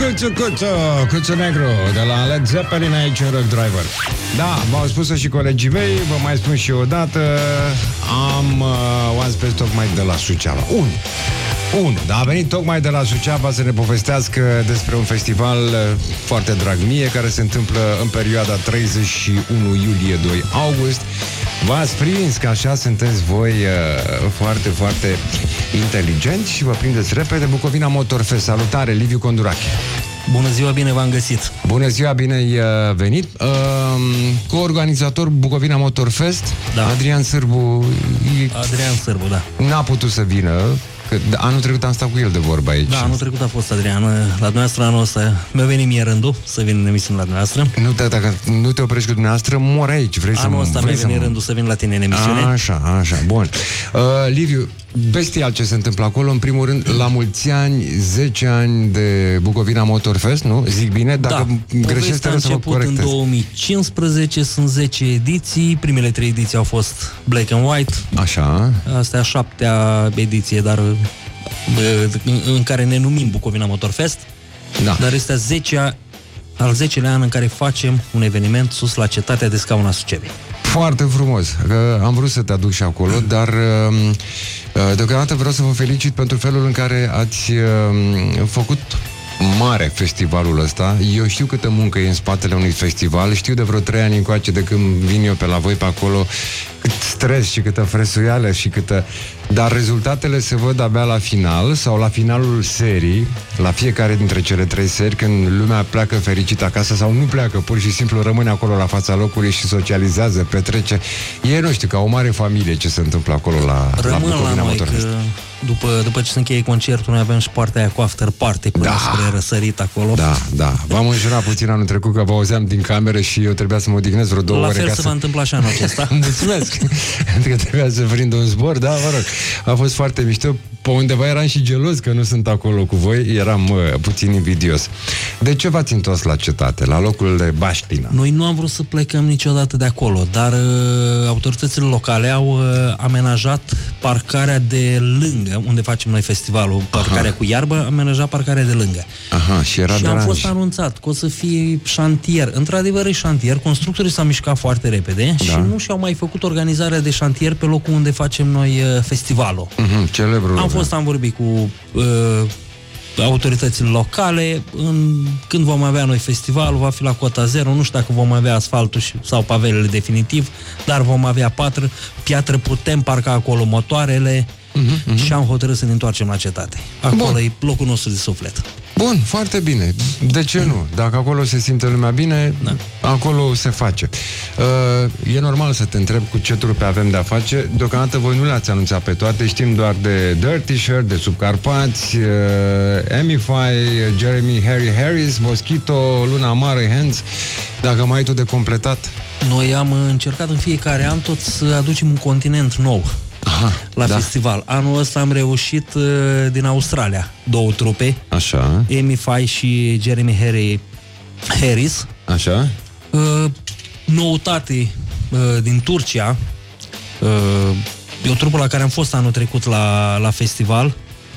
Cuțu negru de la Led Zeppelin aici în Rock Driver. Da, v-au spus-o și colegii mei, vă mai spun și eu o dată. Am oaspeți tocmai de la Suceava. Unu, dar a venit tocmai de la Suceava să ne povestească despre un festival foarte drag mie, care se întâmplă în perioada 31 iulie-2 august. V-ați prins că așa sunteți voi foarte, foarte inteligenți și vă prindeți repede. Bucovina Motorfest. Salutare, Liviu Condurache. Bună ziua, bine v-am găsit. Bună ziua, bine ai venit. Co-organizator Bucovina Motorfest, da. Adrian Sârbu. Adrian Sârbu, da. N-a putut să vină, că anul trecut am stat cu el de vorba aici. Da, anul trecut a fost Adrian. La dumneavoastră anul ăsta mi-a venit mie rândul să vin în emisiune la dumneavoastră. Nu, dacă nu te oprești cu dumneavoastră, mor aici. Anul ăsta mi-a venit rândul să vin la tine în emisiune. Așa, bun. Liviu, bestial ce se întâmplă acolo. În primul rând, la mulți ani, 10 ani de Bucovina Motorfest, nu? Zic bine? Dacă greșesc, trebuie să vă corectez. În 2015, sunt 10 ediții. Primele 3 ediții au fost Black and White. Așa. Asta e a 7-a ediție, dar în care ne numim Bucovina Motorfest. Da. Dar este al 10-lea an în care facem un eveniment sus la Cetatea de Scaun a Suceavei. Foarte frumos. Am vrut să te aduc și acolo, dar deocamdată vreau să vă felicit pentru felul în care ați făcut mare festivalul ăsta. Eu știu câtă muncă e în spatele unui festival, știu de vreo 3 ani încoace de când vin eu pe la voi pe acolo, cât stres și câtă fresuială și câtă... Dar rezultatele se văd abia la final sau la finalul serii, la fiecare dintre cele 3 seri, când lumea pleacă fericită acasă sau nu pleacă, pur și simplu rămâne acolo la fața locului și socializează, petrece. E, nu știu, ca o mare familie ce se întâmplă acolo la Bucovina Motorfest. După ce se încheie concertul, noi avem și partea aia cu after party până spre răsărit acolo. Da. V-am înjurat puțin anul trecut că vă auzeam din cameră și eu trebuia să mă odihnesc vreo 2 ore. La fel se va întâmpla și anul acesta. Mulțumesc! Că trebuia să prind un zbor, da, mă rog. A fost foarte mișto. Pe undeva eram și gelos că nu sunt acolo cu voi. Eram puțin invidios. De ce v-ați întors la cetate, la locul de Baștina? Noi nu am vrut să plecăm niciodată de acolo, dar autoritățile locale au amenajat parcarea de lângă, unde facem noi festivalul, parcarea cu iarbă, amenajat parcarea de lângă. Și era am fost anunțat că o să fie șantier. Într-adevăr e șantier, constructorii s-au mișcat foarte repede și nu și-au mai făcut organizarea de șantier pe locul unde facem noi festivalul. Celebrul. Am vorbit cu autoritățile locale. Când vom avea noi festivalul, va fi la cota zero. Nu știu dacă vom avea asfaltul sau pavelele definitiv, dar vom avea piatră, putem parca acolo motoarele. Și am hotărât să ne întoarcem la cetate. Acolo e locul nostru de suflet. Bun, foarte bine. De ce nu? Dacă acolo se simte lumea bine, acolo se face. E normal să te întreb cu ce trupe avem de-a face. Deocamdată voi nu le-ați anunțat pe toate. Știm doar de Dirty Shirt, de Subcarpați, Amify, Jeremy Harris, Mosquito, Luna Mare, Hands. Dacă mai ai tu de completat. Noi am încercat în fiecare an tot să aducem un continent nou la festival. Anul ăsta am reușit din Australia 2 trupe. Așa. Amify și Jeremy Harris. Așa. Noutate din Turcia. E o trupă la care am fost anul trecut la festival.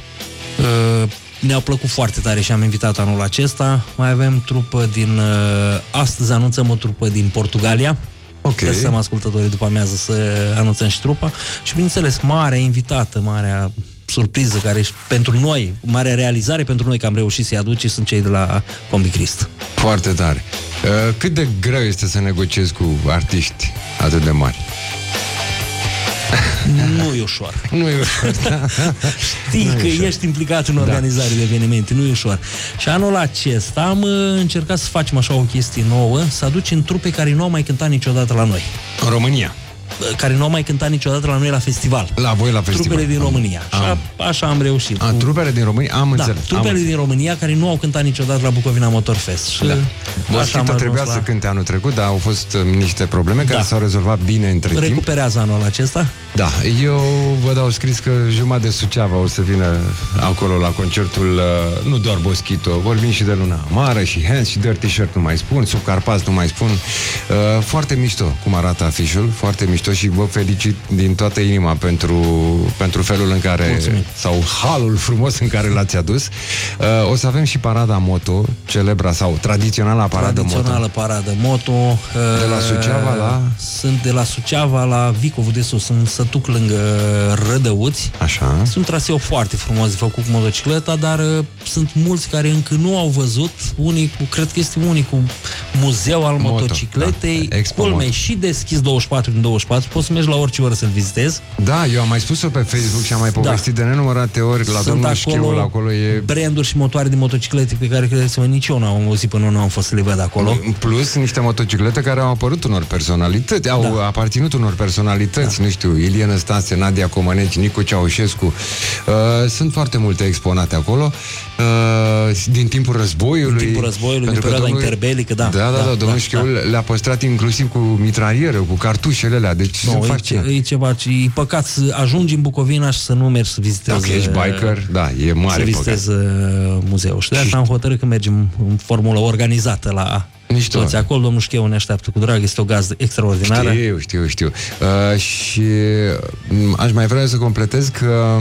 Ne-au plăcut foarte tare și am invitat anul acesta. Mai avem trupă din... astăzi anunțăm o trupă din Portugalia. Să stăm ascultătorii după amiază să anunțăm și trupa. Și bineînțeles, marea invitată, marea surpriză care pentru noi, marea realizare pentru noi că am reușit să-i aduce, sunt cei de la Combi Crist. Foarte tare. Cât de greu este să negociezi cu artiști atât de mari? Nu e ușor. Nu e ușor, da. Știi că ești implicat în organizare de evenimente, nu e ușor. Și anul acesta am încercat să facem așa o chestie nouă, să aducem trupe care nu au mai cântat niciodată la noi. În România? Care nu au mai cântat niciodată la noi la festival. La voi la festival. Trupele din România. Așa am reușit. Trupele din România? Am înțeles. Trupele din România care nu au cântat niciodată la Bucovina Motorfest. Mosquito trebuia să cânte anul trecut, dar au fost niște probleme care s-au rezolvat bine între timp. Recuperează anul acesta. Da, eu vă dau scris că jumătate de Suceava o să vină acolo la concertul, nu doar Boschito, vorbim și de Luna Amară, și Hands, și Dirty Shirt, nu mai spun, Sub Carpați, nu mai spun. Foarte mișto cum arată afișul, foarte mișto și vă felicit din toată inima pentru felul în care, sau halul frumos în care l-ați adus. O să avem și parada moto, celebra sau tradiționala paradă moto. Tradițională paradă moto. De la Suceava la... Sunt de la Suceava la Vicovul de Sus, în sătuc lângă Rădăuți. Așa. Sunt traseu foarte frumos de făcut cu motocicleta, dar sunt mulți care încă nu au văzut. Cred că este unicul muzeu al motocicletei, da. culme și deschis 24 din 24. Poți să mergi la orice oră să-l vizitezi. Da, eu am mai spus-o pe Facebook și am mai povestit de nenumărate ori la domnul Șcheul, acolo e... branduri și motoare de motociclete pe care credeți-mă nici eu n-am auzit până nu am fost să le văd acolo. Plus niște motociclete care au apărut unor personalități, au aparținut unor personalități, nu știu, Ilie Năstase, Nadia Comăneci, Nicu Ceaușescu. Sunt foarte multe exponate acolo. Din timpul războiului. Din timpul războiului, din perioada interbelică, domnul Șcheul le-a păstrat inclusiv cu mitralieră, cu cartușele alea. Deci e ceva, e păcat să ajungi în Bucovina și să nu mergi să vizitezi. Dacă ești biker, da, e mare să vizitezi muzeul. Și de asta am hotărât că mergem în formulă organizată la toți acolo. Domnul Șcheu ne așteaptă cu drag, este o gazdă extraordinară. Știu. Și aș mai vrea să completez că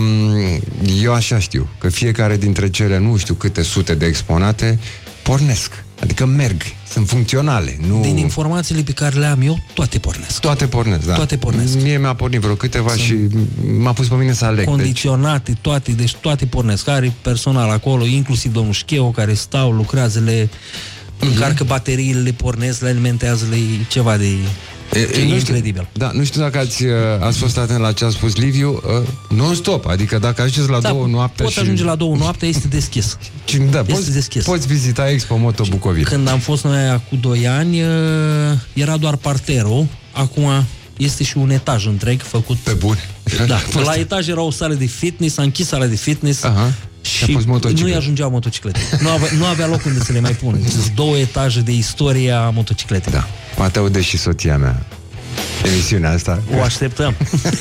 eu așa știu, că fiecare dintre cele nu știu câte sute de exponate pornesc, adică merg, sunt funcționale. Din informațiile pe care le am eu, toate pornesc. Toate pornesc, da. Toate pornesc. Mie mi-a pornit vreo câteva și m-a pus pe mine să aleg. Condiționate, deci toate pornesc. Are personal acolo, inclusiv domnul Șcheu, care stau, lucrează, le încarcă bateriile, le pornesc, le alimentează, ceva de... E incredibil. Da, nu știu dacă ați fost atent la ce a spus Liviu, non-stop, adică dacă ajungeți la 2 noaptea poți ajunge la 2 noaptea, este deschis. Este deschis. Poți vizita Expo Moto Bucovina. Când am fost noi acum 2 ani, era doar parterul, acum este și un etaj întreg făcut. Pe bune. Da, la etaj era o sală de fitness, a închis sala de fitness. Și nu-i ajungeau motociclete. Nu avea loc unde să le mai pună. Sunt 2 etaje de istorie a motocicletei. Da, poate aude și soția mea emisiunea asta. O așteptăm.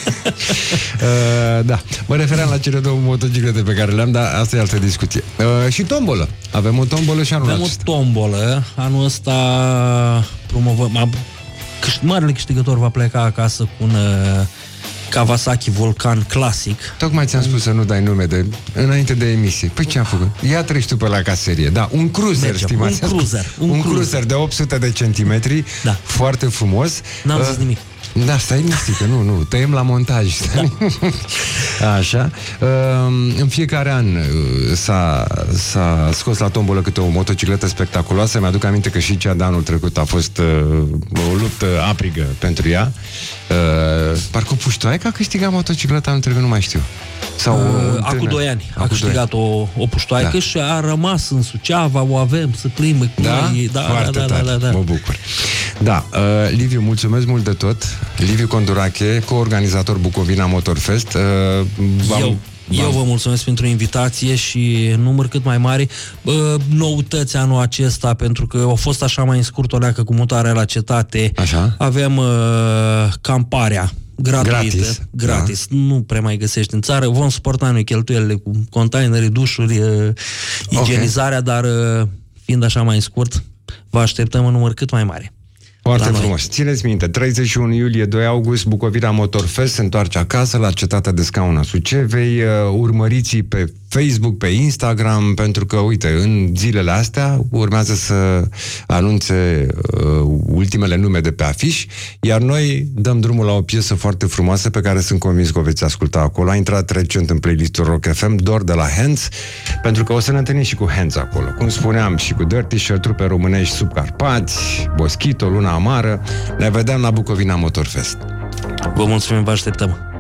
Da, mă refeream la cele 2 motociclete pe care le-am, dar asta e altă discuție. Și tombolă. Avem o tombolă și anul acesta. Avem o tombolă. Anul ăsta promovăm... Marele câștigător va pleca acasă cu un Kawasaki Vulcan Classic. Tocmai ți-am spus să nu dai nume înainte de emisie. Păi ce am făcut? Ia treci tu pe la caserie. Da, un cruiser, stimați. Un cruiser de 800 de centimetri. Da. Foarte frumos. N-am zis nimic. Da, stai liniștică, nu, tăiem la montaj. Da. Așa. În fiecare an s-a scos la tombolă câte o motocicletă spectaculoasă. Mi-aduc aminte că și cea de anul trecut a fost o luptă aprigă pentru ea. Parcă Puștoaica a câștigat motocicleta anul trecut, nu mai știu. Acum 2 ani a câștigat o puștoaică și a rămas în Suceava, o avem să plimbă cu noi. Da, mă bucur. Da, Liviu, mulțumesc mult de tot. Liviu Condurache, coorganizator Bucovina Motorfest. Eu vă mulțumesc pentru invitație și număr cât mai mare. Noutăți anul acesta, pentru că au fost așa mai în scurt o leacă cu mutarea la cetate. Așa. Avem camparea gratuită, gratis. Da. Nu prea mai găsești în țară. Vom suporta noi cheltuielile cu containere, dușuri, igienizarea, dar fiind așa mai scurt, vă așteptăm în număr cât mai mare. Foarte frumos. Țineți minte, 31 iulie, 2 august, Bucovina Motorfest se întoarce acasă la Cetatea de Scaun a Sucevei. Urmăriți-i pe Facebook, pe Instagram, pentru că, uite, în zilele astea urmează să anunțe ultimele nume de pe afiș, iar noi dăm drumul la o piesă foarte frumoasă pe care sunt convins că o veți asculta acolo. A intrat recent în playlistul Rock FM, Dor de la Hands, pentru că o să ne întâlnim și cu Hands acolo. Cum spuneam, și cu Dirty Shirt, trupe românești, Sub Carpați, Boschito, Luna Amară. Ne vedem la Bucovina Motorfest. Vă mulțumim, vă așteptăm.